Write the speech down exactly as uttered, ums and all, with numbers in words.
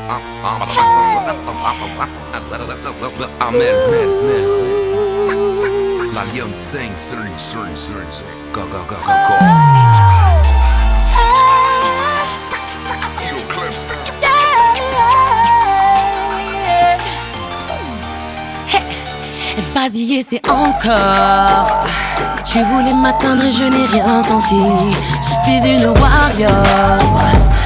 Amel, mel, mel. L'allium sing, sing, sing, sing, sing. Go, go, go, go, go. Vas-y, essaie encore. Tu voulais m'atteindre et je n'ai rien senti. Je suis une warrior.